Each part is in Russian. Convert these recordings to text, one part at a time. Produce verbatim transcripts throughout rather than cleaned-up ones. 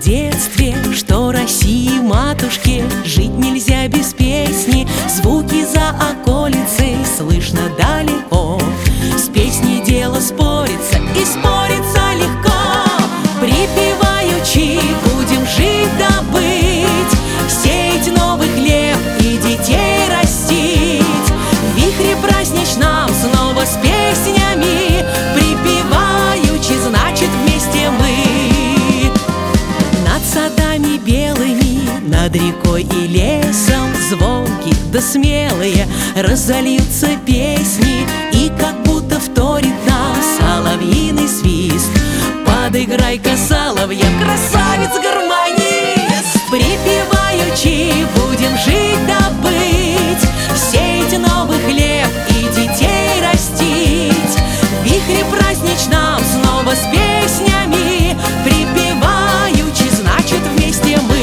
детстве, что России матушке жить нельзя без песни. Звуки за околицей слышно далеко. С песней дело спорится, и спорится легко. Припеваючи будем жить да быть, сеять новый хлеб и детей растить. В вихре праздничном снова с песнями, припеваючи, значит вместе мы. Над садами белыми, над рекой и лесом звонкие да смелые разольются песни, и как будто вторит нам соловьиный свист. Подыграй-ка, соловья, красавец-гармонист! Припеваючи будем жить да быть, сеять новый хлеб и детей растить. В вихре праздничном снова с песнями, припеваючи, значит вместе мы.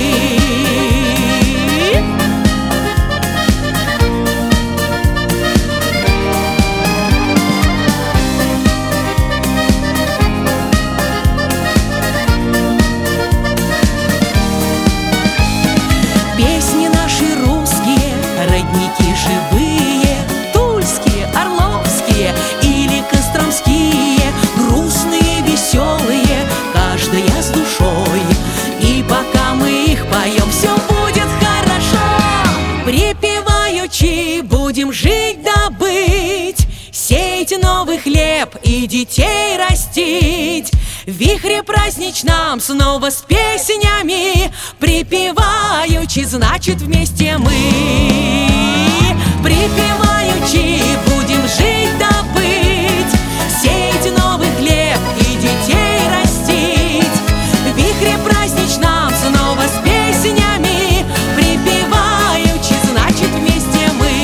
Песни наши русские, родники живые, тульские, орловские или костромские, грустные, веселые, каждая с душой. И пока мы их поем, все будет хорошо. Припеваючи будем жить да быть, сеять новый хлеб и детей растить. В вихре праздничном снова с песнями, припеваючи, значит вместе мы. Припеваючи будем жить да быть, сеять новый хлеб и детей растить. В вихре праздничном снова с песнями, припеваючи, значит вместе мы.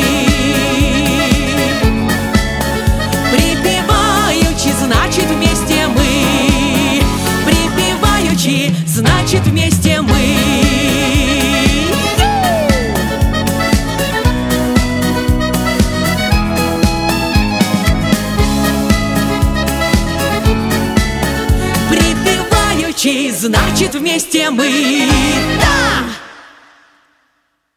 Припеваючи, значит вместе мы. Припеваючи, значит вместе мы. Припеваючи, значит вместе мы. Да!